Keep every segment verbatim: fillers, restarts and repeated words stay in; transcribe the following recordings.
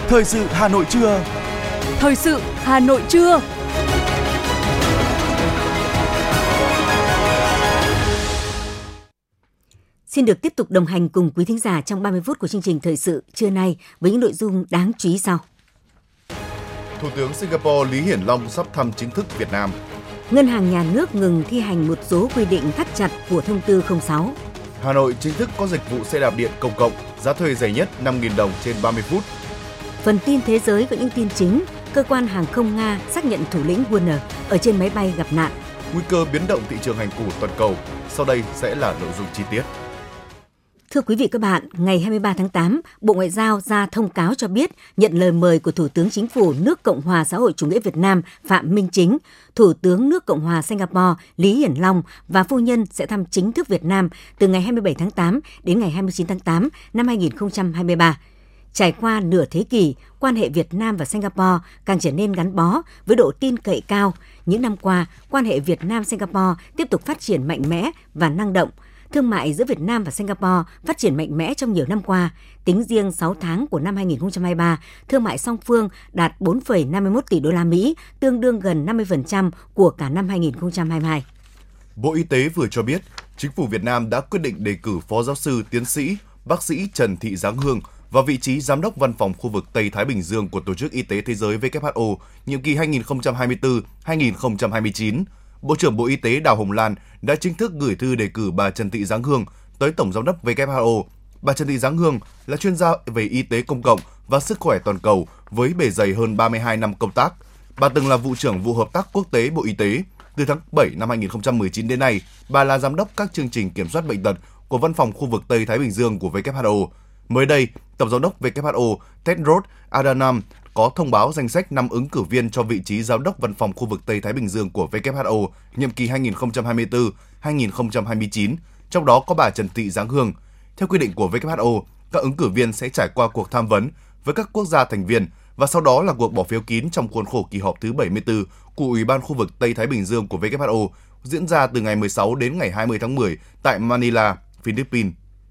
Thời sự Hà Nội trưa. Thời sự Hà Nội trưa. Xin được tiếp tục đồng hành cùng quý thính giả trong ba mươi phút của chương trình Thời sự trưa nay với những nội dung đáng chú ý sau. Thủ tướng Singapore Lý Hiển Long sắp thăm chính thức Việt Nam. Ngân hàng Nhà nước ngừng thi hành một số quy định thắt chặt của thông tư không sáu. Hà Nội chính thức có dịch vụ xe đạp điện công cộng, giá thuê rẻ nhất năm nghìn đồng trên ba mươi phút. Phần tin thế giới có những tin chính, cơ quan hàng không Nga xác nhận thủ lĩnh Wagner ở trên máy bay gặp nạn. Nguy cơ biến động thị trường hành củ toàn cầu, sau đây sẽ là nội dung chi tiết. Thưa quý vị các bạn, ngày hai mươi ba tháng tám, Bộ Ngoại giao ra thông cáo cho biết nhận lời mời của Thủ tướng Chính phủ nước Cộng hòa xã hội chủ nghĩa Việt Nam Phạm Minh Chính, Thủ tướng nước Cộng hòa Singapore Lý Hiển Long và phu nhân sẽ thăm chính thức Việt Nam từ ngày hai mươi bảy tháng tám đến ngày hai mươi chín tháng tám năm hai nghìn không trăm hai mươi ba. Trải qua nửa thế kỷ, quan hệ Việt Nam và Singapore càng trở nên gắn bó với độ tin cậy cao. Những năm qua, quan hệ Việt Nam-Singapore tiếp tục phát triển mạnh mẽ và năng động. Thương mại giữa Việt Nam và Singapore phát triển mạnh mẽ trong nhiều năm qua. Tính riêng sáu tháng của năm hai nghìn không trăm hai mươi ba, thương mại song phương đạt bốn phẩy năm mươi mốt tỷ đô la Mỹ, tương đương gần năm mươi phần trăm của cả năm hai nghìn không trăm hai mươi hai. Bộ Y tế vừa cho biết, Chính phủ Việt Nam đã quyết định đề cử Phó Giáo sư Tiến sĩ, Bác sĩ Trần Thị Giáng Hương vào vị trí Giám đốc Văn phòng khu vực Tây Thái Bình Dương của Tổ chức Y tế Thế giới W H O, nhiệm kỳ hai nghìn không trăm hai mươi tư đến hai nghìn không trăm hai mươi chín. Bộ trưởng Bộ Y tế Đào Hồng Lan đã chính thức gửi thư đề cử bà Trần Thị Giáng Hương tới Tổng Giám đốc W H O. Bà Trần Thị Giáng Hương là chuyên gia về y tế công cộng và sức khỏe toàn cầu với bề dày hơn ba mươi hai năm công tác. Bà từng là vụ trưởng vụ hợp tác quốc tế Bộ Y tế. Từ tháng bảy năm hai nghìn không trăm mười chín đến nay, bà là giám đốc các chương trình kiểm soát bệnh tật của Văn phòng khu vực Tây Thái Bình Dương của W H O. Mới đây, Tổng giám đốc W H O Tedros Adhanom có thông báo danh sách năm ứng cử viên cho vị trí giám đốc Văn phòng khu vực Tây Thái Bình Dương của W H O nhiệm kỳ hai nghìn không trăm hai mươi tư đến hai nghìn không trăm hai mươi chín, trong đó có bà Trần Thị Giáng Hương. Theo quy định của W H O, các ứng cử viên sẽ trải qua cuộc tham vấn với các quốc gia thành viên và sau đó là cuộc bỏ phiếu kín trong khuôn khổ kỳ họp thứ bảy mươi tư của Ủy ban khu vực Tây Thái Bình Dương của W H O diễn ra từ ngày mười sáu đến ngày hai mươi tháng mười tại Manila, Philippines.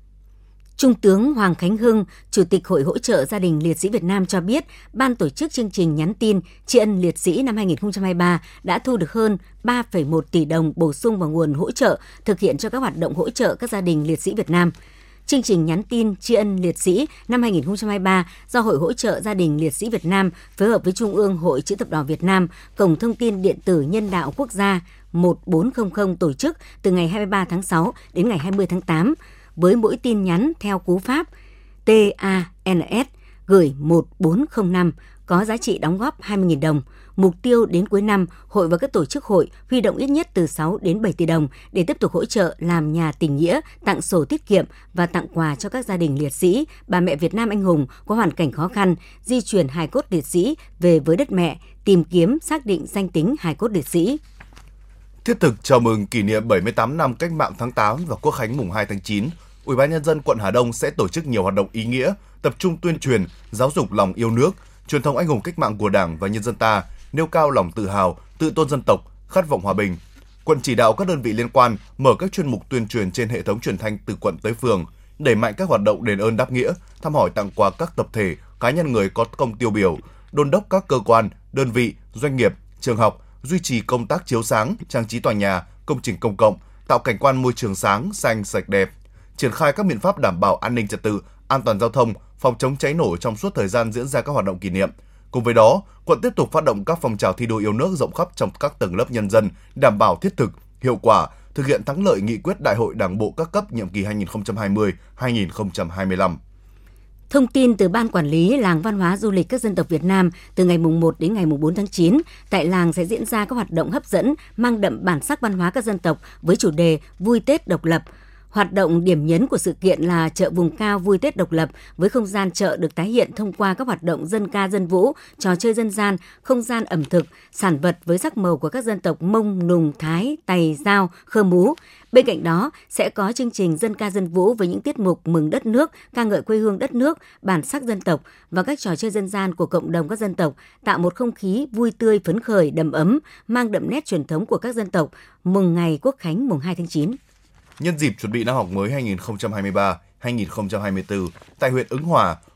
Trung tướng Hoàng Khánh Hưng, Chủ tịch Hội hỗ trợ gia đình liệt sĩ Việt Nam cho biết, ban tổ chức chương trình nhắn tin tri ân liệt sĩ năm hai nghìn không trăm hai mươi ba đã thu được hơn ba phẩy một tỷ đồng bổ sung vào nguồn hỗ trợ thực hiện cho các hoạt động hỗ trợ các gia đình liệt sĩ Việt Nam. Chương trình nhắn tin tri ân liệt sĩ năm hai nghìn không trăm hai mươi ba do Hội hỗ trợ gia đình liệt sĩ Việt Nam phối hợp với Trung ương Hội Chữ thập đỏ Việt Nam, Cổng thông tin điện tử nhân đạo quốc gia một bốn không không tổ chức từ ngày hai mươi ba tháng sáu đến ngày hai mươi tháng tám. Với mỗi tin nhắn theo cú pháp tê a en ét gửi một bốn không năm có giá trị đóng góp hai mươi nghìn đồng. Mục tiêu đến cuối năm, Hội và các tổ chức hội huy động ít nhất từ sáu đến bảy tỷ đồng để tiếp tục hỗ trợ làm nhà tình nghĩa, tặng sổ tiết kiệm và tặng quà cho các gia đình liệt sĩ, bà mẹ Việt Nam anh hùng có hoàn cảnh khó khăn, di chuyển hài cốt liệt sĩ về với đất mẹ, tìm kiếm xác định danh tính hài cốt liệt sĩ. Thiết thực chào mừng kỷ niệm bảy mươi tám năm Cách mạng tháng tám và Quốc khánh mùng hai tháng chín, Ủy ban Nhân dân quận Hà Đông sẽ tổ chức nhiều hoạt động ý nghĩa, tập trung tuyên truyền, giáo dục lòng yêu nước, truyền thống anh hùng cách mạng của Đảng và nhân dân ta, nêu cao lòng tự hào, tự tôn dân tộc, khát vọng hòa bình. Quận chỉ đạo các đơn vị liên quan mở các chuyên mục tuyên truyền trên hệ thống truyền thanh từ quận tới phường, đẩy mạnh các hoạt động đền ơn đáp nghĩa, thăm hỏi tặng quà các tập thể, cá nhân người có công tiêu biểu, đôn đốc các cơ quan, đơn vị, doanh nghiệp, trường học duy trì công tác chiếu sáng, trang trí tòa nhà, công trình công cộng, tạo cảnh quan môi trường sáng, xanh, sạch đẹp, triển khai các biện pháp đảm bảo an ninh trật tự, an toàn giao thông, phòng chống cháy nổ trong suốt thời gian diễn ra các hoạt động kỷ niệm. Cùng với đó, quận tiếp tục phát động các phong trào thi đua yêu nước rộng khắp trong các tầng lớp nhân dân, đảm bảo thiết thực, hiệu quả, thực hiện thắng lợi nghị quyết Đại hội Đảng bộ các cấp nhiệm kỳ hai nghìn không trăm hai mươi đến hai nghìn không trăm hai mươi lăm. Thông tin từ Ban Quản lý Làng Văn hóa Du lịch các dân tộc Việt Nam, từ ngày mùng một đến ngày mùng bốn tháng chín, tại làng sẽ diễn ra các hoạt động hấp dẫn, mang đậm bản sắc văn hóa các dân tộc với chủ đề Vui Tết Độc lập. Hoạt động điểm nhấn của sự kiện là chợ vùng cao Vui Tết Độc lập với không gian chợ được tái hiện thông qua các hoạt động dân ca dân vũ, trò chơi dân gian, không gian ẩm thực, sản vật với sắc màu của các dân tộc Mông, Nùng, Thái, Tày, Dao, Khơ Mú. Bên cạnh đó sẽ có chương trình dân ca dân vũ với những tiết mục mừng đất nước, ca ngợi quê hương đất nước, bản sắc dân tộc và các trò chơi dân gian của cộng đồng các dân tộc, tạo một không khí vui tươi phấn khởi đầm ấm, mang đậm nét truyền thống của các dân tộc mừng ngày Quốc khánh mùng hai tháng chín. Nhân dịp chuẩn bị năm học mới hai nghìn không trăm hai mươi ba hai nghìn không trăm hai mươi tư, tại huyện Ứng Hòa,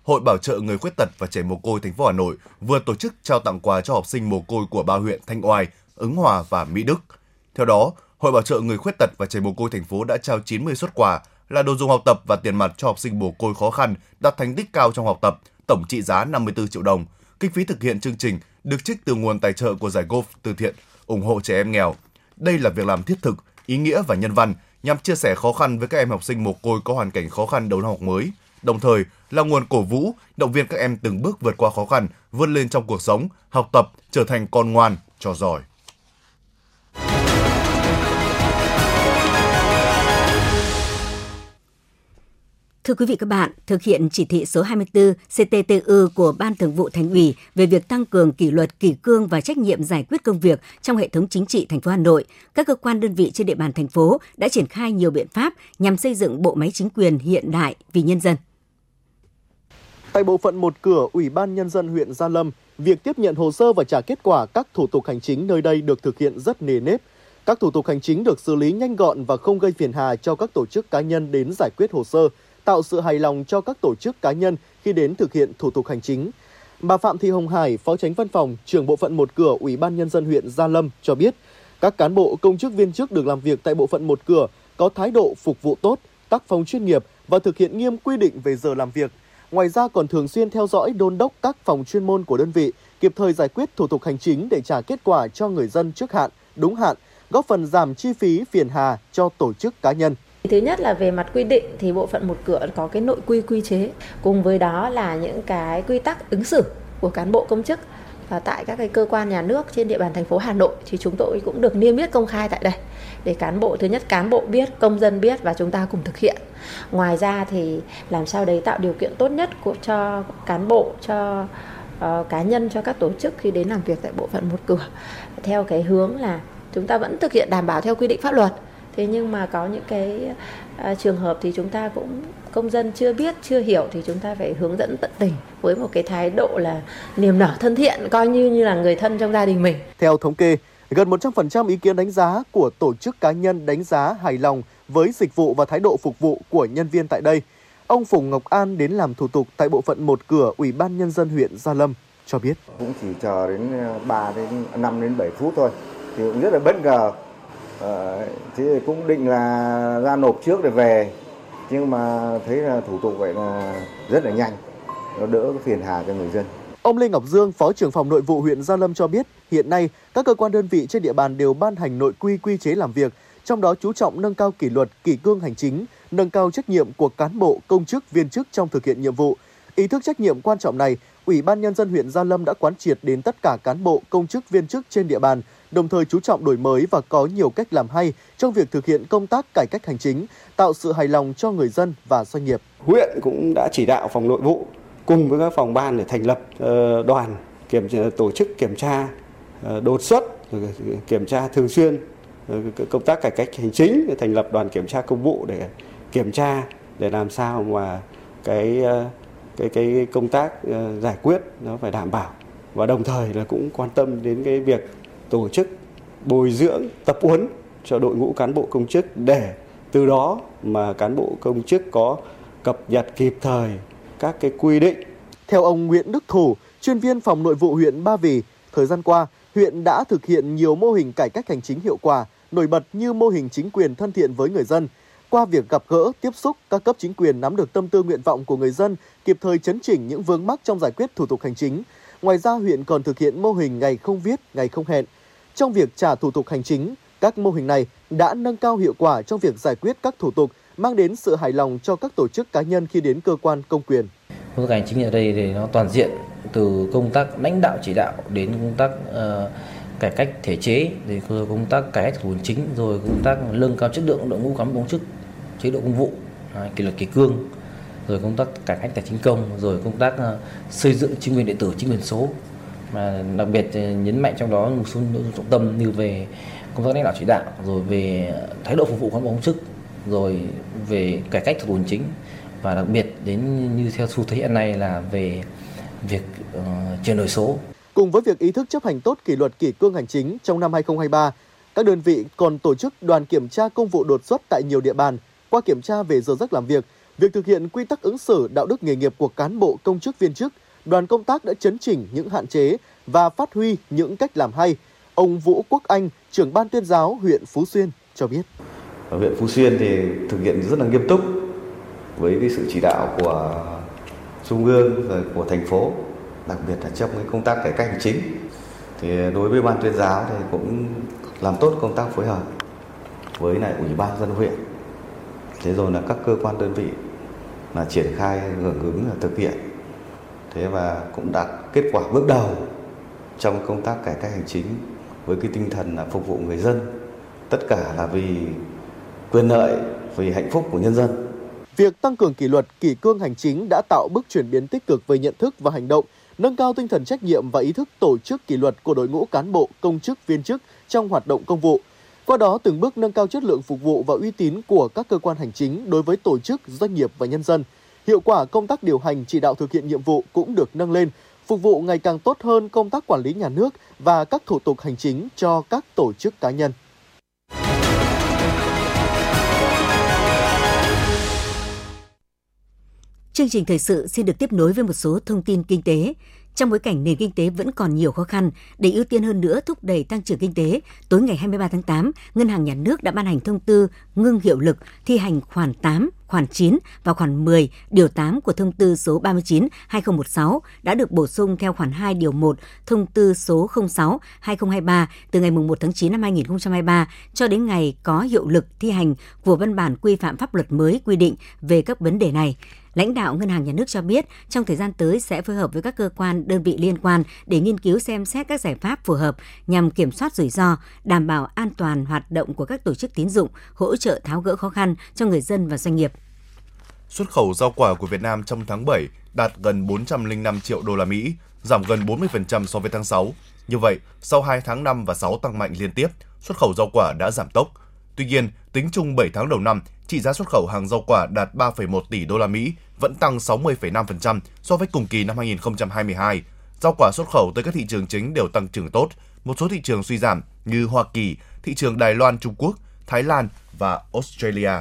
Hội Bảo trợ người khuyết tật và trẻ mồ côi thành phố Hà Nội vừa tổ chức trao tặng quà cho học sinh mồ côi của ba huyện Thanh Oai, Ứng Hòa và Mỹ Đức. Theo đó, Hội Bảo trợ người khuyết tật và trẻ mồ côi thành phố đã trao chín mươi suất quà là đồ dùng học tập và tiền mặt cho học sinh mồ côi khó khăn đạt thành tích cao trong học tập, tổng trị giá năm mươi tư triệu đồng. Kinh phí thực hiện chương trình được trích từ nguồn tài trợ của giải golf từ thiện ủng hộ trẻ em nghèo. Đây là việc làm thiết thực, ý nghĩa và nhân văn nhằm chia sẻ khó khăn với các em học sinh mồ côi có hoàn cảnh khó khăn đầu năm học mới, đồng thời là nguồn cổ vũ, động viên các em từng bước vượt qua khó khăn, vươn lên trong cuộc sống, học tập, trở thành con ngoan, trò giỏi. Thưa quý vị các bạn, thực hiện chỉ thị số hai mươi tư C T T U của Ban Thường vụ Thành ủy về việc tăng cường kỷ luật, kỷ cương và trách nhiệm giải quyết công việc trong hệ thống chính trị thành phố Hà Nội, các cơ quan đơn vị trên địa bàn thành phố đã triển khai nhiều biện pháp nhằm xây dựng bộ máy chính quyền hiện đại vì nhân dân. Tại bộ phận một cửa Ủy ban Nhân dân huyện Gia Lâm, việc tiếp nhận hồ sơ và trả kết quả các thủ tục hành chính nơi đây được thực hiện rất nề nếp. Các thủ tục hành chính được xử lý nhanh gọn và không gây phiền hà cho các tổ chức cá nhân đến giải quyết hồ sơ, tạo sự hài lòng cho các tổ chức cá nhân khi đến thực hiện thủ tục hành chính. Bà Phạm Thị Hồng Hải, Phó Chánh Văn phòng, Trưởng bộ phận một cửa Ủy ban Nhân dân huyện Gia Lâm cho biết, các cán bộ công chức viên chức được làm việc tại bộ phận một cửa có thái độ phục vụ tốt, tác phong chuyên nghiệp và thực hiện nghiêm quy định về giờ làm việc. Ngoài ra còn thường xuyên theo dõi đôn đốc các phòng chuyên môn của đơn vị, kịp thời giải quyết thủ tục hành chính để trả kết quả cho người dân trước hạn, đúng hạn, góp phần giảm chi phí phiền hà cho tổ chức cá nhân. Thứ nhất là về mặt quy định thì bộ phận một cửa có cái nội quy quy chế, cùng với đó là những cái quy tắc ứng xử của cán bộ công chức và tại các cái cơ quan nhà nước trên địa bàn thành phố Hà Nội thì chúng tôi cũng được niêm yết công khai tại đây để cán bộ thứ nhất cán bộ biết, công dân biết và chúng ta cùng thực hiện. Ngoài ra thì làm sao đấy tạo điều kiện tốt nhất của cho cán bộ, cho uh, cá nhân, cho các tổ chức khi đến làm việc tại bộ phận một cửa theo cái hướng là chúng ta vẫn thực hiện đảm bảo theo quy định pháp luật. Thế nhưng mà có những cái uh, trường hợp thì chúng ta cũng công dân chưa biết, chưa hiểu thì chúng ta phải hướng dẫn tận tình với một cái thái độ là niềm nở thân thiện, coi như như là người thân trong gia đình mình. Theo thống kê, gần một trăm phần trăm ý kiến đánh giá của tổ chức cá nhân đánh giá hài lòng với dịch vụ và thái độ phục vụ của nhân viên tại đây. Ông Phùng Ngọc An đến làm thủ tục tại bộ phận một cửa Ủy ban Nhân dân huyện Gia Lâm cho biết. Cũng chỉ chờ đến ba đến năm đến bảy phút thôi, thì cũng rất là bất ngờ. Ờ, thì cũng định là ra nộp trước để về, nhưng mà thấy là thủ tục vậy là rất là nhanh, nó đỡ phiền hà cho người dân. Ông Lê Ngọc Dương, Phó trưởng phòng nội vụ huyện Gia Lâm cho biết, hiện nay các cơ quan đơn vị trên địa bàn đều ban hành nội quy quy chế làm việc, trong đó chú trọng nâng cao kỷ luật, kỷ cương hành chính, nâng cao trách nhiệm của cán bộ, công chức, viên chức trong thực hiện nhiệm vụ. Ý thức trách nhiệm quan trọng này, Ủy ban Nhân dân huyện Gia Lâm đã quán triệt đến tất cả cán bộ, công chức, viên chức trên địa bàn, đồng thời chú trọng đổi mới và có nhiều cách làm hay trong việc thực hiện công tác cải cách hành chính, tạo sự hài lòng cho người dân và doanh nghiệp. Huyện cũng đã chỉ đạo phòng nội vụ cùng với các phòng ban để thành lập đoàn kiểm tổ chức kiểm tra đột xuất, kiểm tra thường xuyên công tác cải cách hành chính, để thành lập đoàn kiểm tra công vụ để kiểm tra để làm sao mà cái cái cái công tác giải quyết nó phải đảm bảo, và đồng thời là cũng quan tâm đến cái việc tổ chức bồi dưỡng, tập huấn cho đội ngũ cán bộ công chức để từ đó mà cán bộ công chức có cập nhật kịp thời các cái quy định. Theo ông Nguyễn Đức Thủ, chuyên viên phòng nội vụ huyện Ba Vì, thời gian qua, huyện đã thực hiện nhiều mô hình cải cách hành chính hiệu quả, nổi bật như mô hình chính quyền thân thiện với người dân. Qua việc gặp gỡ, tiếp xúc, các cấp chính quyền nắm được tâm tư nguyện vọng của người dân, kịp thời chấn chỉnh những vướng mắc trong giải quyết thủ tục hành chính. Ngoài ra, huyện còn thực hiện mô hình ngày không viết, ngày không hẹn. Trong việc trả thủ tục hành chính, các mô hình này đã nâng cao hiệu quả trong việc giải quyết các thủ tục, mang đến sự hài lòng cho các tổ chức cá nhân khi đến cơ quan công quyền. Công tác hành chính ở đây thì nó toàn diện, từ công tác lãnh đạo chỉ đạo đến công tác uh, cải cách thể chế, rồi công tác cải cách thủ tục hành chính, rồi công tác nâng cao chất lượng đội ngũ cán bộ công chức, chế độ công vụ, uh, kỷ luật kỷ cương, rồi công tác cải cách tài chính công, rồi công tác uh, xây dựng chính quyền điện tử, chính quyền số. Mà đặc biệt uh, nhấn mạnh trong đó một số nội dung trọng tâm như về công tác lãnh đạo chỉ đạo, rồi về thái độ phục vụ cán bộ công chức, rồi về cải cách thủ tục hành chính, và đặc biệt đến như theo xu thế hiện nay là về việc uh, chuyển đổi số. Cùng với việc ý thức chấp hành tốt kỷ luật kỷ cương hành chính trong năm hai không hai ba, các đơn vị còn tổ chức đoàn kiểm tra công vụ đột xuất tại nhiều địa bàn. Qua kiểm tra về giờ giấc làm việc, Việc thực hiện quy tắc ứng xử đạo đức nghề nghiệp của cán bộ công chức viên chức, đoàn công tác đã chấn chỉnh những hạn chế và phát huy những cách làm hay. Ông Vũ Quốc Anh, trưởng ban tuyên giáo huyện Phú Xuyên cho biết. Ở huyện Phú Xuyên thì thực hiện rất là nghiêm túc với cái sự chỉ đạo của Trung ương rồi của thành phố, đặc biệt là trong cái công tác cải cách hành chính. Thì đối với ban tuyên giáo thì cũng làm tốt công tác phối hợp với lại ủy ban dân huyện. Thế rồi là các cơ quan đơn vị là triển khai hưởng ứng là thực hiện. Thế và cũng đạt kết quả bước đầu trong công tác cải cách hành chính với cái tinh thần là phục vụ người dân, tất cả là vì quyền lợi, vì hạnh phúc của nhân dân. Việc tăng cường kỷ luật, kỷ cương hành chính đã tạo bước chuyển biến tích cực về nhận thức và hành động, nâng cao tinh thần trách nhiệm và ý thức tổ chức kỷ luật của đội ngũ cán bộ, công chức, viên chức trong hoạt động công vụ. Qua đó từng bước nâng cao chất lượng phục vụ và uy tín của các cơ quan hành chính đối với tổ chức, doanh nghiệp và nhân dân. Hiệu quả công tác điều hành, chỉ đạo thực hiện nhiệm vụ cũng được nâng lên, phục vụ ngày càng tốt hơn công tác quản lý nhà nước và các thủ tục hành chính cho các tổ chức cá nhân. Chương trình thời sự xin được tiếp nối với một số thông tin kinh tế. Trong bối cảnh nền kinh tế vẫn còn nhiều khó khăn, để ưu tiên hơn nữa thúc đẩy tăng trưởng kinh tế, tối ngày hai mươi ba tháng tám, Ngân hàng Nhà nước đã ban hành thông tư ngưng hiệu lực thi hành khoản tám, khoản chín và khoản mười, điều tám của thông tư số ba mươi chín trên hai nghìn không trăm mười sáu đã được bổ sung theo khoản hai điều một thông tư số không sáu trên hai nghìn không trăm hai mươi ba từ ngày mùng một tháng chín năm hai nghìn không trăm hai mươi ba cho đến ngày có hiệu lực thi hành của văn bản quy phạm pháp luật mới quy định về các vấn đề này. Lãnh đạo Ngân hàng Nhà nước cho biết, trong thời gian tới sẽ phối hợp với các cơ quan, đơn vị liên quan để nghiên cứu xem xét các giải pháp phù hợp nhằm kiểm soát rủi ro, đảm bảo an toàn hoạt động của các tổ chức tín dụng, hỗ trợ tháo gỡ khó khăn cho người dân và doanh nghiệp. Xuất khẩu rau quả của Việt Nam trong tháng bảy đạt gần bốn trăm lẻ năm triệu đô la Mỹ, giảm gần bốn mươi phần trăm so với tháng sáu. Như vậy, sau hai tháng năm và sáu tăng mạnh liên tiếp, xuất khẩu rau quả đã giảm tốc. Tuy nhiên, tính chung bảy tháng đầu năm, trị giá xuất khẩu hàng rau quả đạt ba phẩy một tỷ đô la Mỹ, vẫn tăng sáu mươi phẩy năm phần trăm so với cùng kỳ năm hai nghìn không trăm hai mươi hai. Rau quả xuất khẩu tới các thị trường chính đều tăng trưởng tốt, một số thị trường suy giảm như Hoa Kỳ, thị trường Đài Loan, Trung Quốc, Thái Lan và Australia.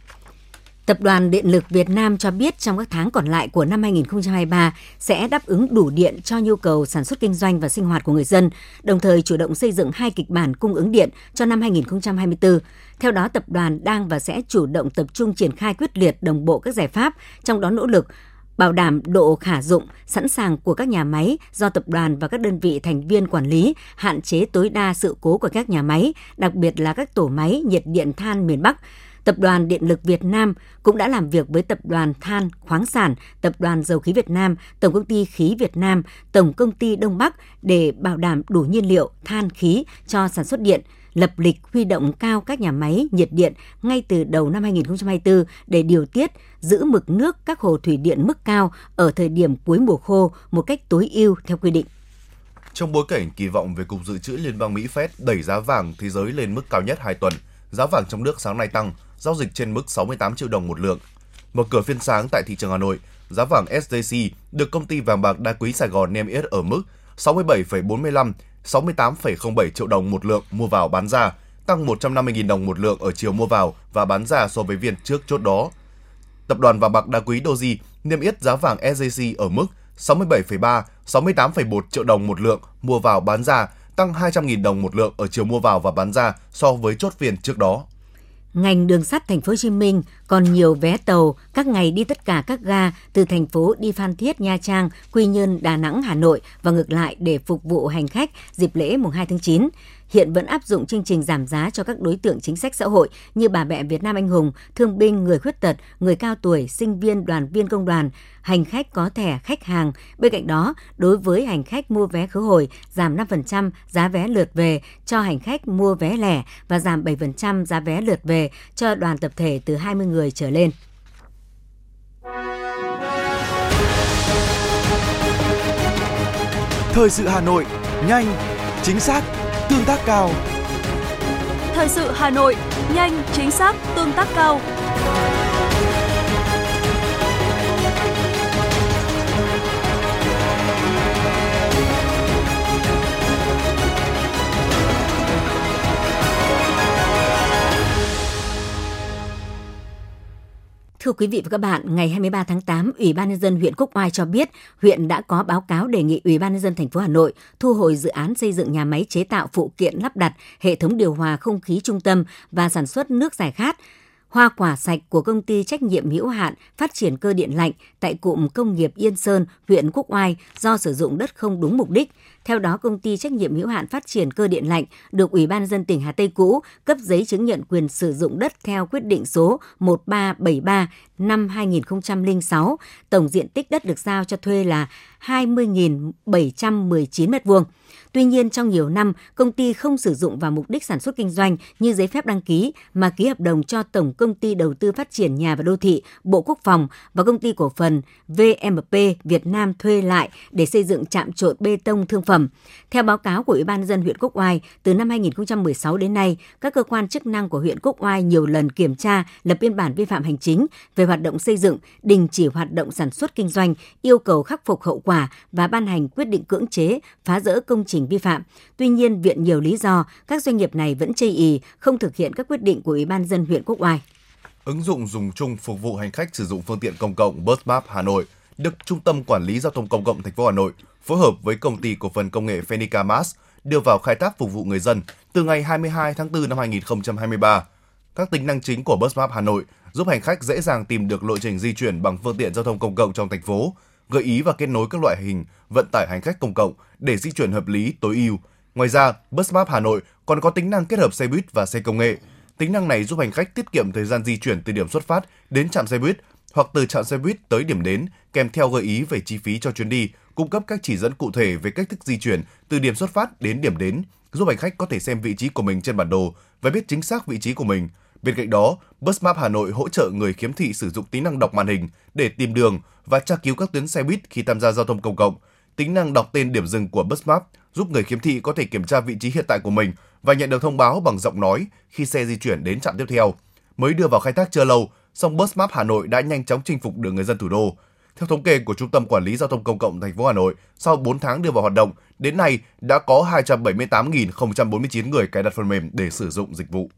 Tập đoàn Điện lực Việt Nam cho biết trong các tháng còn lại của năm hai nghìn không trăm hai mươi ba sẽ đáp ứng đủ điện cho nhu cầu sản xuất kinh doanh và sinh hoạt của người dân, đồng thời chủ động xây dựng hai kịch bản cung ứng điện cho năm hai nghìn không trăm hai mươi tư. Theo đó, tập đoàn đang và sẽ chủ động tập trung triển khai quyết liệt đồng bộ các giải pháp, trong đó nỗ lực bảo đảm độ khả dụng, sẵn sàng của các nhà máy do tập đoàn và các đơn vị thành viên quản lý, hạn chế tối đa sự cố của các nhà máy, đặc biệt là các tổ máy nhiệt điện than miền Bắc. Tập đoàn Điện lực Việt Nam cũng đã làm việc với Tập đoàn Than Khoáng sản, Tập đoàn Dầu khí Việt Nam, Tổng công ty Khí Việt Nam, Tổng công ty Đông Bắc để bảo đảm đủ nhiên liệu, than, khí cho sản xuất điện, lập lịch huy động cao các nhà máy nhiệt điện ngay từ đầu năm hai nghìn không trăm hai mươi tư để điều tiết, giữ mực nước các hồ thủy điện mức cao ở thời điểm cuối mùa khô một cách tối ưu theo quy định. Trong bối cảnh kỳ vọng về Cục Dự trữ Liên bang Mỹ Fed đẩy giá vàng thế giới lên mức cao nhất hai tuần, giá vàng trong nước sáng nay tăng, giao dịch trên mức sáu mươi tám triệu đồng một lượng. Mở cửa phiên sáng tại thị trường Hà Nội, giá vàng ét gi xê được công ty vàng bạc đá quý Sài Gòn niêm yết ở mức sáu mươi bảy phẩy bốn mươi lăm đến sáu mươi tám phẩy không bảy triệu đồng một lượng mua vào bán ra, tăng một trăm năm mươi nghìn đồng một lượng ở chiều mua vào và bán ra so với phiên trước chốt đó. Tập đoàn vàng bạc đá quý Doji niêm yết giá vàng ét gi xê ở mức sáu mươi bảy phẩy ba đến sáu mươi tám phẩy một triệu đồng một lượng mua vào bán ra, tăng hai trăm nghìn đồng một lượng ở chiều mua vào và bán ra so với chốt phiên trước đó. Ngành đường sắt Thành phố Hồ Chí Minh còn nhiều vé tàu các ngày đi tất cả các ga từ thành phố đi Phan Thiết, Nha Trang, Quy Nhơn, Đà Nẵng, Hà Nội và ngược lại để phục vụ hành khách dịp lễ mùng hai tháng chín. Hiện vẫn áp dụng chương trình giảm giá cho các đối tượng chính sách xã hội như bà mẹ Việt Nam anh hùng, thương binh, người khuyết tật, người cao tuổi, sinh viên, đoàn viên công đoàn, hành khách có thẻ khách hàng. Bên cạnh đó, đối với hành khách mua vé khứ hồi, giảm năm phần trăm giá vé lượt về cho hành khách mua vé lẻ và giảm bảy phần trăm giá vé lượt về cho đoàn tập thể từ hai mươi người trở lên. Thời sự Hà Nội, nhanh, chính xác, tương tác cao. Thời sự Hà Nội, nhanh, chính xác, tương tác cao. Thưa quý vị và các bạn, ngày hai mươi ba tháng tám, Ủy ban nhân dân huyện Quốc Oai cho biết huyện đã có báo cáo đề nghị Ủy ban nhân dân thành phố Hà Nội thu hồi dự án xây dựng nhà máy chế tạo phụ kiện lắp đặt hệ thống điều hòa không khí trung tâm và sản xuất nước giải khát hoa quả sạch của công ty trách nhiệm hữu hạn phát triển cơ điện lạnh tại cụm công nghiệp Yên Sơn, huyện Quốc Oai do sử dụng đất không đúng mục đích. Theo đó, công ty trách nhiệm hữu hạn phát triển cơ điện lạnh được Ủy ban nhân dân tỉnh Hà Tây cũ cấp giấy chứng nhận quyền sử dụng đất theo quyết định số một ba bảy ba năm hai nghìn không trăm lẻ sáu. Tổng diện tích đất được giao cho thuê là hai mươi nghìn bảy trăm mười chín mét vuông. Tuy nhiên, trong nhiều năm, công ty không sử dụng vào mục đích sản xuất kinh doanh như giấy phép đăng ký, mà ký hợp đồng cho Tổng Công ty Đầu tư Phát triển Nhà và Đô thị, Bộ Quốc phòng và Công ty Cổ phần vê em pê Việt Nam thuê lại để xây dựng trạm trộn bê tông thương phẩm. Theo báo cáo của Ủy ban nhân dân huyện Quốc Oai, từ năm hai nghìn không trăm mười sáu đến nay, các cơ quan chức năng của huyện Quốc Oai nhiều lần kiểm tra, lập biên bản vi phạm hành chính về hoạt động xây dựng, đình chỉ hoạt động sản xuất kinh doanh, yêu cầu khắc phục hậu quả và ban hành quyết định cưỡng chế, phá rỡ công trình vi phạm. Tuy nhiên, viện nhiều lý do, các doanh nghiệp này vẫn chây ỳ, không thực hiện các quyết định của Ủy ban nhân dân huyện Quốc Oai. Ứng dụng dùng chung phục vụ hành khách sử dụng phương tiện công cộng BusMap Hà Nội được Trung tâm Quản lý Giao thông Công cộng thành phố Hà Nội phối hợp với Công ty Cổ phần Công nghệ Phenica Mass đưa vào khai thác phục vụ người dân từ ngày hai mươi hai tháng tư năm hai nghìn không trăm hai mươi ba. Các tính năng chính của BusMap Hà Nội giúp hành khách dễ dàng tìm được lộ trình di chuyển bằng phương tiện giao thông công cộng trong thành phố, gợi ý và kết nối các loại hình vận tải hành khách công cộng để di chuyển hợp lý, tối ưu. Ngoài ra, BusMap Hà Nội còn có tính năng kết hợp xe buýt và xe công nghệ. Tính năng này giúp hành khách tiết kiệm thời gian di chuyển từ điểm xuất phát đến trạm xe buýt hoặc từ trạm xe buýt tới điểm đến, kèm theo gợi ý về chi phí cho chuyến đi, cung cấp các chỉ dẫn cụ thể về cách thức di chuyển từ điểm xuất phát đến điểm đến, giúp hành khách có thể xem vị trí của mình trên bản đồ và biết chính xác vị trí của mình. Bên cạnh đó, BusMap Hà Nội hỗ trợ người khiếm thị sử dụng tính năng đọc màn hình để tìm đường và tra cứu các tuyến xe buýt khi tham gia giao thông công cộng. Tính năng đọc tên điểm dừng của BusMap giúp người khiếm thị có thể kiểm tra vị trí hiện tại của mình và nhận được thông báo bằng giọng nói khi xe di chuyển đến trạm tiếp theo. Mới đưa vào khai thác chưa lâu, song BusMap Hà Nội đã nhanh chóng chinh phục được người dân thủ đô. Theo thống kê của Trung tâm Quản lý Giao thông Công cộng thành phố Hà Nội, sau bốn tháng đưa vào hoạt động, đến nay đã có hai trăm bảy mươi tám nghìn không trăm bốn mươi chín người cài đặt phần mềm để sử dụng dịch vụ.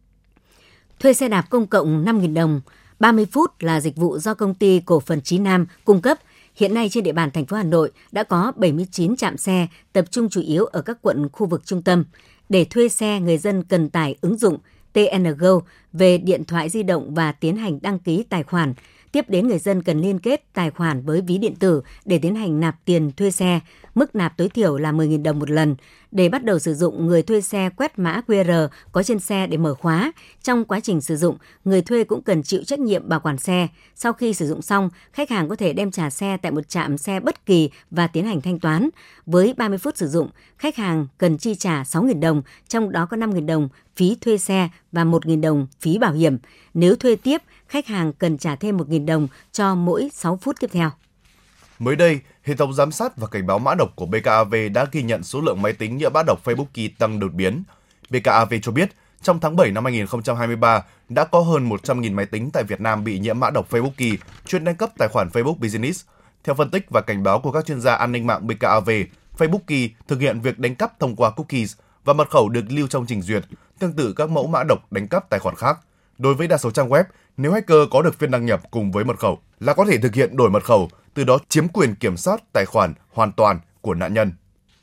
Thuê xe đạp công cộng năm nghìn đồng, ba mươi phút là dịch vụ do Công ty Cổ phần Chí Nam cung cấp. Hiện nay trên địa bàn thành phố Hà Nội đã có bảy mươi chín trạm xe, tập trung chủ yếu ở các quận khu vực trung tâm. Để thuê xe, người dân cần tải ứng dụng tê en giê o về điện thoại di động và tiến hành đăng ký tài khoản. Tiếp đến, người dân cần liên kết tài khoản với ví điện tử để tiến hành nạp tiền thuê xe. Mức nạp tối thiểu là mười nghìn đồng một lần. Để bắt đầu sử dụng, người thuê xe quét mã quy rờ có trên xe để mở khóa. Trong quá trình sử dụng, người thuê cũng cần chịu trách nhiệm bảo quản xe. Sau khi sử dụng xong, khách hàng có thể đem trả xe tại một trạm xe bất kỳ và tiến hành thanh toán. Với ba mươi phút sử dụng, khách hàng cần chi trả sáu nghìn đồng, trong đó có năm nghìn đồng phí thuê xe và một nghìn đồng phí bảo hiểm. Nếu thuê tiếp, khách hàng cần trả thêm một nghìn đồng cho mỗi sáu phút tiếp theo. Mới đây, hệ thống giám sát và cảnh báo mã độc của bê ca a vê đã ghi nhận số lượng máy tính nhiễm mã độc Facebook Key tăng đột biến. bê ca a vê cho biết, trong tháng bảy năm hai nghìn không trăm hai mươi ba, đã có hơn một trăm nghìn máy tính tại Việt Nam bị nhiễm mã độc Facebook Key, chuyên nâng cấp tài khoản Facebook Business. Theo phân tích và cảnh báo của các chuyên gia an ninh mạng bê ca a vê, Facebook Key thực hiện việc đánh cắp thông qua cookies và mật khẩu được lưu trong trình duyệt, tương tự các mẫu mã độc đánh cắp tài khoản khác. Đối với đa số trang web, nếu hacker có được phiên đăng nhập cùng với mật khẩu là có thể thực hiện đổi mật khẩu, từ đó chiếm quyền kiểm soát tài khoản hoàn toàn của nạn nhân.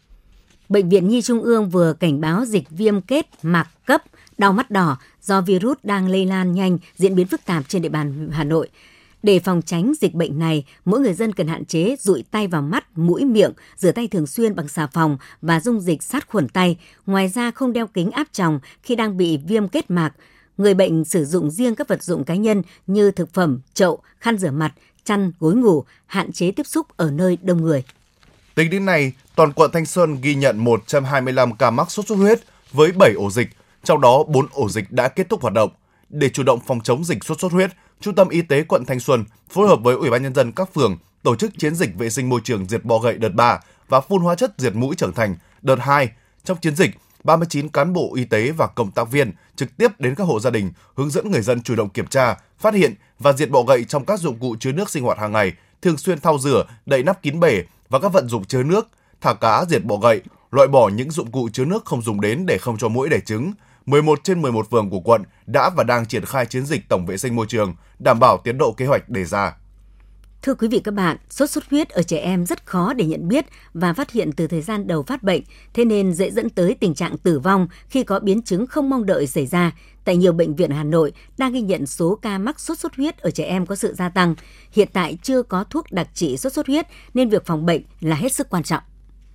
Bệnh viện Nhi Trung ương vừa cảnh báo dịch viêm kết mạc cấp, đau mắt đỏ do virus đang lây lan nhanh, diễn biến phức tạp trên địa bàn Hà Nội. Để phòng tránh dịch bệnh này, mỗi người dân cần hạn chế dụi tay vào mắt, mũi, miệng, rửa tay thường xuyên bằng xà phòng và dung dịch sát khuẩn tay. Ngoài ra, không đeo kính áp tròng khi đang bị viêm kết mạc. Người bệnh sử dụng riêng các vật dụng cá nhân như thực phẩm, chậu, khăn rửa mặt, chăn, gối ngủ, hạn chế tiếp xúc ở nơi đông người. Tính đến nay, toàn quận Thanh Xuân ghi nhận một trăm hai mươi lăm ca mắc sốt xuất huyết với bảy ổ dịch, trong đó bốn ổ dịch đã kết thúc hoạt động. Để chủ động phòng chống dịch sốt xuất huyết, Trung tâm Y tế quận Thanh Xuân phối hợp với Ủy ban nhân dân các phường tổ chức chiến dịch vệ sinh môi trường diệt bọ gậy đợt ba và phun hóa chất diệt muỗi trưởng thành đợt hai. Trong chiến dịch, ba mươi chín cán bộ y tế và công tác viên trực tiếp đến các hộ gia đình, hướng dẫn người dân chủ động kiểm tra, phát hiện và diệt bọ gậy trong các dụng cụ chứa nước sinh hoạt hàng ngày, thường xuyên thau rửa, đậy nắp kín bể và các vận dụng chứa nước, thả cá diệt bọ gậy, loại bỏ những dụng cụ chứa nước không dùng đến để không cho muỗi đẻ trứng mười một trên mười một phường của quận đã và đang triển khai chiến dịch tổng vệ sinh môi trường, đảm bảo tiến độ kế hoạch đề ra. Thưa quý vị các bạn, sốt xuất huyết ở trẻ em rất khó để nhận biết và phát hiện từ thời gian đầu phát bệnh, thế nên dễ dẫn tới tình trạng tử vong khi có biến chứng không mong đợi xảy ra. Tại nhiều bệnh viện Hà Nội đang ghi nhận số ca mắc sốt xuất huyết ở trẻ em có sự gia tăng. Hiện tại chưa có thuốc đặc trị sốt xuất huyết nên việc phòng bệnh là hết sức quan trọng.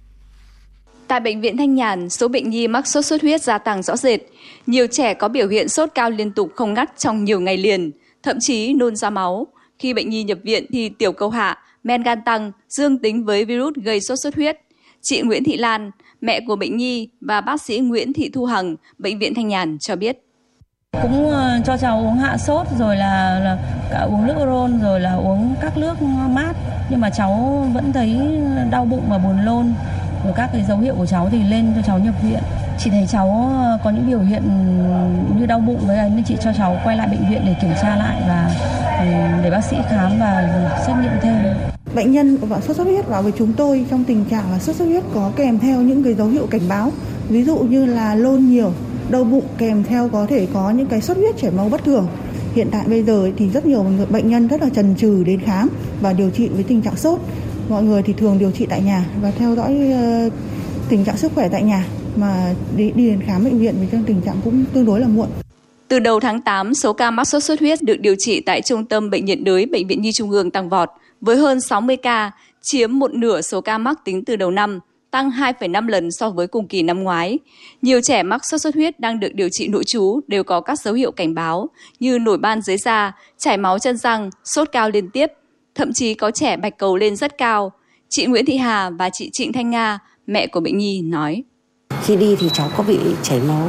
Tại Bệnh viện Thanh Nhàn, số bệnh nhi mắc sốt xuất huyết gia tăng rõ rệt. Nhiều trẻ có biểu hiện sốt cao liên tục không ngắt trong nhiều ngày liền, thậm chí nôn ra máu. Khi bệnh nhi nhập viện thì tiểu cầu hạ, men gan tăng, dương tính với virus gây sốt xuất huyết. Chị Nguyễn Thị Lan, mẹ của bệnh nhi và bác sĩ Nguyễn Thị Thu Hằng, Bệnh viện Thanh Nhàn cho biết. Cũng cho cháu uống hạ sốt rồi là, là cả uống nước ron rồi là uống các nước mát. Nhưng mà cháu vẫn thấy đau bụng và buồn nôn. Rồi các cái dấu hiệu của cháu thì lên cho cháu nhập viện. Chị thấy cháu có những biểu hiện như đau bụng với ấy nên chị cho cháu quay lại bệnh viện để kiểm tra lại và để bác sĩ khám và xét nghiệm thêm. Bệnh nhân của sốt xuất huyết vào với chúng tôi trong tình trạng là sốt xuất huyết có kèm theo những cái dấu hiệu cảnh báo, ví dụ như là nôn nhiều, đau bụng kèm theo có thể có những cái xuất huyết chảy máu bất thường. Hiện tại bây giờ thì rất nhiều bệnh nhân rất là chần chừ đến khám và điều trị với tình trạng sốt. Mọi người thì thường điều trị tại nhà và theo dõi uh, tình trạng sức khỏe tại nhà, mà đi, đi đến khám bệnh viện với trong tình trạng cũng tương đối là muộn. Từ đầu tháng tám, số ca mắc sốt xuất huyết được điều trị tại Trung tâm Bệnh nhiệt đới Bệnh viện Nhi Trung ương tăng vọt với hơn sáu mươi ca, chiếm một nửa số ca mắc tính từ đầu năm, tăng hai phẩy năm lần so với cùng kỳ năm ngoái. Nhiều trẻ mắc sốt xuất huyết đang được điều trị nội trú đều có các dấu hiệu cảnh báo như nổi ban dưới da, chảy máu chân răng, sốt cao liên tiếp. Thậm chí có trẻ bạch cầu lên rất cao. Chị Nguyễn Thị Hà và chị Trịnh Thanh Nga, mẹ của bệnh nhi nói. Khi đi thì cháu có bị chảy máu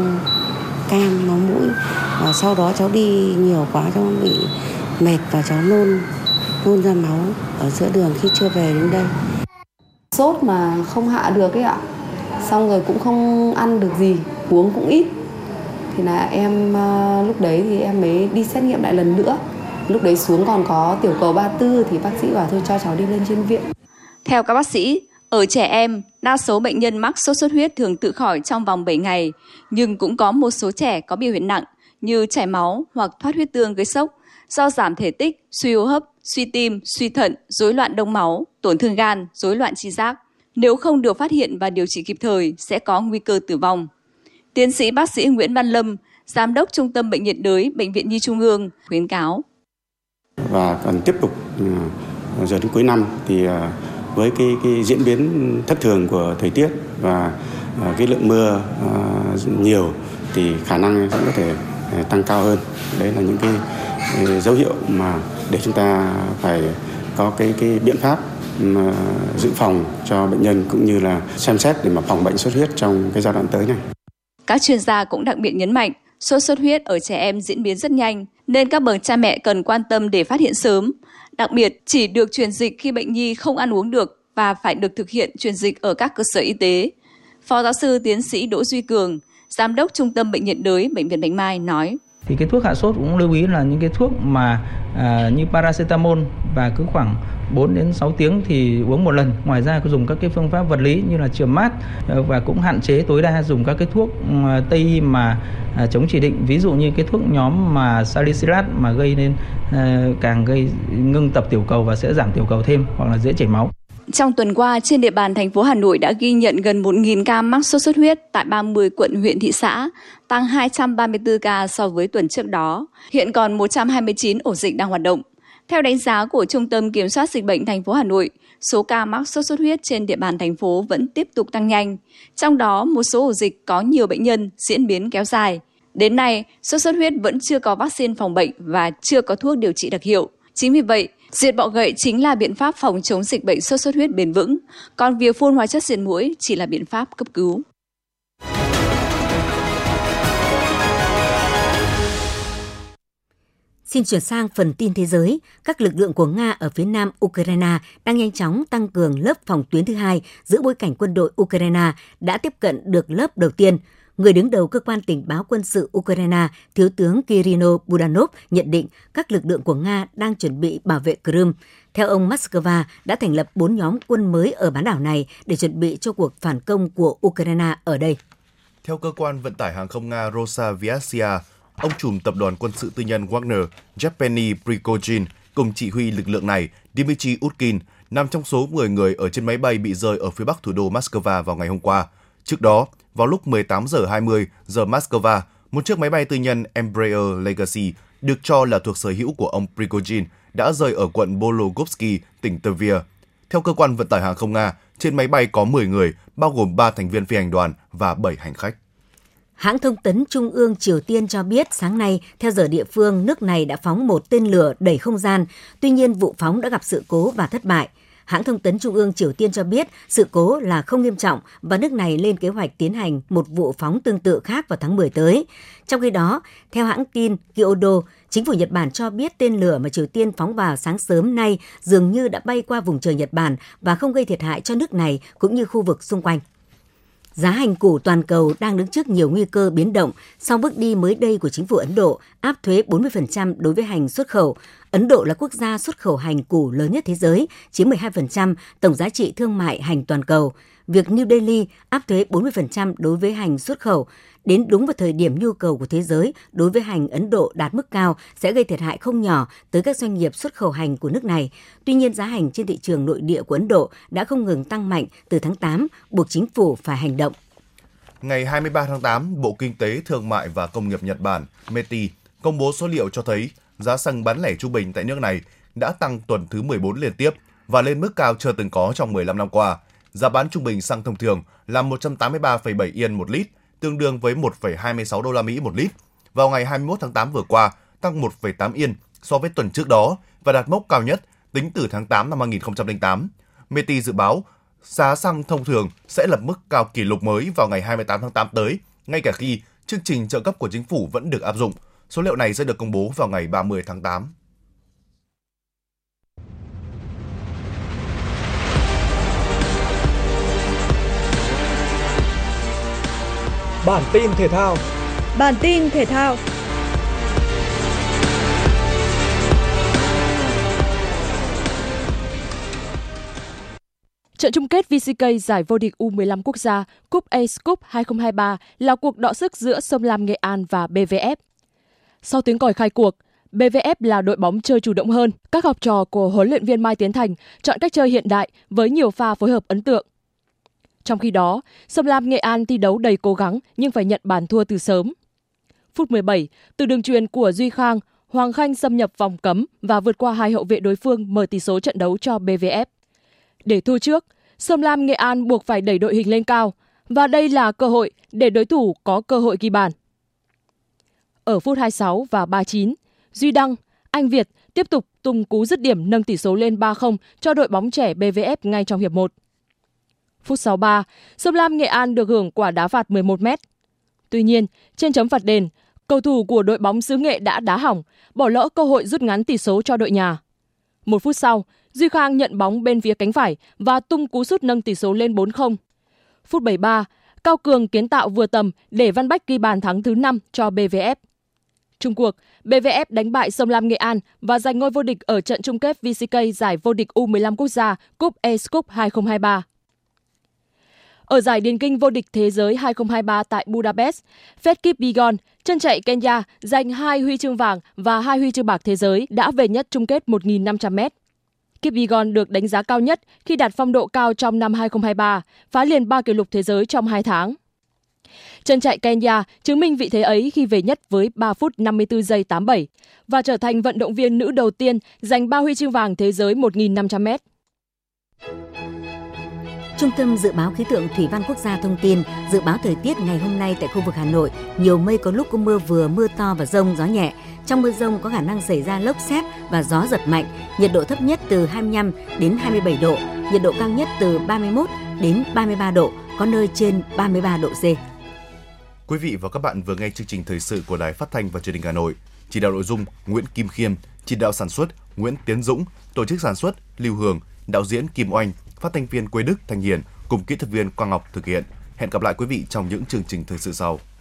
cam, máu mũi. Và sau đó cháu đi nhiều quá cháu bị mệt và cháu nôn, nôn ra máu ở giữa đường khi chưa về đến đây. Sốt mà không hạ được ấy ạ. Xong rồi cũng không ăn được gì, uống cũng ít. Thì là em lúc đấy thì em mới đi xét nghiệm lại lần nữa. Lúc đấy xuống còn có tiểu cầu ba mươi tư thì bác sĩ bảo thôi cho cháu đi lên trên viện. Theo các bác sĩ, ở trẻ em, đa số bệnh nhân mắc sốt xuất huyết thường tự khỏi trong vòng bảy ngày, nhưng cũng có một số trẻ có biểu hiện nặng như chảy máu hoặc thoát huyết tương gây sốc do giảm thể tích, suy hô hấp, suy tim, suy thận, rối loạn đông máu, tổn thương gan, rối loạn tri giác. Nếu không được phát hiện và điều trị kịp thời sẽ có nguy cơ tử vong. Tiến sĩ bác sĩ Nguyễn Văn Lâm, Giám đốc Trung tâm Bệnh nhiệt đới Bệnh viện Nhi Trung ương khuyến cáo. Và còn tiếp tục giờ đến cuối năm thì với cái, cái diễn biến thất thường của thời tiết và cái lượng mưa nhiều thì khả năng cũng có thể tăng cao hơn. Đấy là những cái dấu hiệu mà để chúng ta phải có cái cái biện pháp mà dự phòng cho bệnh nhân cũng như là xem xét để mà phòng bệnh sốt huyết trong cái giai đoạn tới này. Các chuyên gia cũng đặc biệt nhấn mạnh sốt xuất huyết ở trẻ em diễn biến rất nhanh nên các bậc cha mẹ cần quan tâm để phát hiện sớm. Đặc biệt, chỉ được truyền dịch khi bệnh nhi không ăn uống được và phải được thực hiện truyền dịch ở các cơ sở y tế. Phó giáo sư tiến sĩ Đỗ Duy Cường, Giám đốc Trung tâm Bệnh nhiệt đới Bệnh viện Bạch Mai nói. Thì cái thuốc hạ sốt cũng lưu ý là những cái thuốc mà à, như paracetamol và cứ khoảng bốn đến sáu tiếng thì uống một lần. Ngoài ra có dùng các cái phương pháp vật lý như là chườm mát và cũng hạn chế tối đa dùng các cái thuốc Tây y mà à, chống chỉ định. Ví dụ như cái thuốc nhóm mà salicilat mà gây nên à, càng gây ngưng tập tiểu cầu và sẽ giảm tiểu cầu thêm hoặc là dễ chảy máu. Trong tuần qua, trên địa bàn thành phố Hà Nội đã ghi nhận gần một nghìn ca mắc sốt xuất huyết tại ba mươi quận, huyện, thị xã, tăng hai trăm ba mươi tư ca so với tuần trước đó. Hiện còn một trăm hai mươi chín ổ dịch đang hoạt động. Theo đánh giá của Trung tâm Kiểm soát Dịch bệnh thành phố Hà Nội, số ca mắc sốt xuất huyết trên địa bàn thành phố vẫn tiếp tục tăng nhanh. Trong đó, một số ổ dịch có nhiều bệnh nhân diễn biến kéo dài. Đến nay, sốt xuất huyết vẫn chưa có vaccine phòng bệnh và chưa có thuốc điều trị đặc hiệu. Chính vì vậy, diệt bọ gậy chính là biện pháp phòng chống dịch bệnh sốt xuất huyết bền vững, còn việc phun hóa chất diệt muỗi chỉ là biện pháp cấp cứu. Xin chuyển sang phần tin thế giới. Các lực lượng của Nga ở phía nam Ukraine đang nhanh chóng tăng cường lớp phòng tuyến thứ hai giữa bối cảnh quân đội Ukraine đã tiếp cận được lớp đầu tiên. Người đứng đầu cơ quan tình báo quân sự Ukraine, Thiếu tướng Kirilo Budanov nhận định các lực lượng của Nga đang chuẩn bị bảo vệ Crimea. Theo ông, Moscow đã thành lập bốn nhóm quân mới ở bán đảo này để chuẩn bị cho cuộc phản công của Ukraine ở đây. Theo cơ quan vận tải hàng không Nga Rosaviatsia, ông trùm tập đoàn quân sự tư nhân Wagner Yevgeny Prigozhin cùng chỉ huy lực lượng này Dmitry Utkin nằm trong số mười người ở trên máy bay bị rơi ở phía bắc thủ đô Moscow vào ngày hôm qua. Trước đó, vào lúc mười tám giờ hai mươi giờ Moscow, một chiếc máy bay tư nhân Embraer Legacy được cho là thuộc sở hữu của ông Prigozhin đã rơi ở quận Bologovsky, tỉnh Tver. Theo cơ quan vận tải hàng không Nga, trên máy bay có mười người, bao gồm ba thành viên phi hành đoàn và bảy hành khách. Hãng thông tấn Trung ương Triều Tiên cho biết sáng nay, theo giờ địa phương, nước này đã phóng một tên lửa đẩy không gian. Tuy nhiên, vụ phóng đã gặp sự cố và thất bại. Hãng thông tấn Trung ương Triều Tiên cho biết sự cố là không nghiêm trọng và nước này lên kế hoạch tiến hành một vụ phóng tương tự khác vào tháng mười tới. Trong khi đó, theo hãng tin Kyodo, chính phủ Nhật Bản cho biết tên lửa mà Triều Tiên phóng vào sáng sớm nay dường như đã bay qua vùng trời Nhật Bản và không gây thiệt hại cho nước này cũng như khu vực xung quanh. Giá hành củ toàn cầu đang đứng trước nhiều nguy cơ biến động sau bước đi mới đây của chính phủ Ấn Độ áp thuế bốn mươi phần trăm đối với hành xuất khẩu. Ấn Độ là quốc gia xuất khẩu hành củ lớn nhất thế giới, chiếm mười hai phần trăm tổng giá trị thương mại hành toàn cầu. Việc New Delhi áp thuế bốn mươi phần trăm đối với hành xuất khẩu đến đúng vào thời điểm nhu cầu của thế giới đối với hành Ấn Độ đạt mức cao sẽ gây thiệt hại không nhỏ tới các doanh nghiệp xuất khẩu hành của nước này. Tuy nhiên, giá hành trên thị trường nội địa của Ấn Độ đã không ngừng tăng mạnh từ tháng tám, buộc chính phủ phải hành động. Ngày hai mươi ba tháng tám, Bộ Kinh tế, Thương mại và Công nghiệp Nhật Bản em e tê i công bố số liệu cho thấy giá xăng bán lẻ trung bình tại nước này đã tăng tuần thứ mười bốn liên tiếp và lên mức cao chưa từng có trong mười lăm năm qua. Giá bán trung bình xăng thông thường là một trăm tám mươi ba phẩy bảy yên một lít, tương đương với một phẩy hai mươi sáu đô la Mỹ một lít. Vào ngày hai mươi mốt tháng tám vừa qua, tăng một phẩy tám yên so với tuần trước đó và đạt mốc cao nhất tính từ tháng tám năm hai nghìn không trăm lẻ tám. em e tê i dự báo giá xăng thông thường sẽ lập mức cao kỷ lục mới vào ngày hai mươi tám tháng tám tới, ngay cả khi chương trình trợ cấp của chính phủ vẫn được áp dụng. Số liệu này sẽ được công bố vào ngày ba mươi tháng tám. Bản tin thể thao. Bản tin thể thao. Trận chung kết vê xê ca giải vô địch U mười lăm quốc gia Cúp Ace Cup hai không hai ba là cuộc đọ sức giữa Sông Lam Nghệ An và bê vê ép. Sau tiếng còi khai cuộc, bê vê ép là đội bóng chơi chủ động hơn. Các học trò của huấn luyện viên Mai Tiến Thành chọn cách chơi hiện đại với nhiều pha phối hợp ấn tượng. Trong khi đó, Sông Lam Nghệ An thi đấu đầy cố gắng nhưng phải nhận bàn thua từ sớm. Phút mười bảy, từ đường chuyền của Duy Khang, Hoàng Khanh xâm nhập vòng cấm và vượt qua hai hậu vệ đối phương mở tỷ số trận đấu cho bê vê ép. Để thua trước, Sông Lam Nghệ An buộc phải đẩy đội hình lên cao và đây là cơ hội để đối thủ có cơ hội ghi bàn. Ở phút hai mươi sáu và ba mươi chín, Duy Đăng, Anh Việt tiếp tục tung cú dứt điểm nâng tỷ số lên ba không cho đội bóng trẻ bê vê ép ngay trong hiệp một. Phút sáu mươi ba, Sông Lam Nghệ An được hưởng quả đá phạt mười một mét. Tuy nhiên, trên chấm phạt đền, cầu thủ của đội bóng xứ Nghệ đã đá hỏng, bỏ lỡ cơ hội rút ngắn tỷ số cho đội nhà. Một phút sau, Duy Khang nhận bóng bên phía cánh phải và tung cú sút nâng tỷ số lên bốn không. Phút bảy mươi ba, Cao Cường kiến tạo vừa tầm để Văn Bách ghi bàn thắng thứ năm cho bê vê ép. Chung cuộc, bê vê ép đánh bại Sông Lam Nghệ An và giành ngôi vô địch ở trận chung kết vê xê ca giải vô địch U mười lăm quốc gia Cúp Ace Cup hai không hai ba. Ở giải điền kinh vô địch thế giới hai không hai ba tại Budapest, Faith Kipyegon, chân chạy Kenya giành hai huy chương vàng và hai huy chương bạc thế giới đã về nhất chung kết một nghìn năm trăm mét. Kipyegon được đánh giá cao nhất khi đạt phong độ cao trong năm hai không hai ba, phá liền ba kỷ lục thế giới trong hai tháng. Chân chạy Kenya chứng minh vị thế ấy khi về nhất với ba phút năm mươi tư giây tám mươi bảy và trở thành vận động viên nữ đầu tiên giành ba huy chương vàng thế giới một nghìn năm trăm mét. Trung tâm Dự báo Khí tượng Thủy văn Quốc gia thông tin dự báo thời tiết ngày hôm nay tại khu vực Hà Nội, nhiều mây có lúc có mưa vừa, mưa to và dông, gió nhẹ. Trong mưa dông có khả năng xảy ra lốc sét và gió giật mạnh, nhiệt độ thấp nhất từ hai mươi lăm đến hai mươi bảy độ, nhiệt độ cao nhất từ ba mươi mốt đến ba mươi ba độ, có nơi trên ba mươi ba độ C. Quý vị và các bạn vừa nghe chương trình thời sự của Đài Phát thanh và Truyền hình Hà Nội. Chỉ đạo nội dung Nguyễn Kim Khiêm, chỉ đạo sản xuất Nguyễn Tiến Dũng, tổ chức sản xuất Lưu Hường, đạo diễn Kim Oanh, phát thanh viên Quế Đức, Thanh Hiền cùng kỹ thuật viên Quang Ngọc thực hiện. Hẹn gặp lại quý vị trong những chương trình thời sự sau.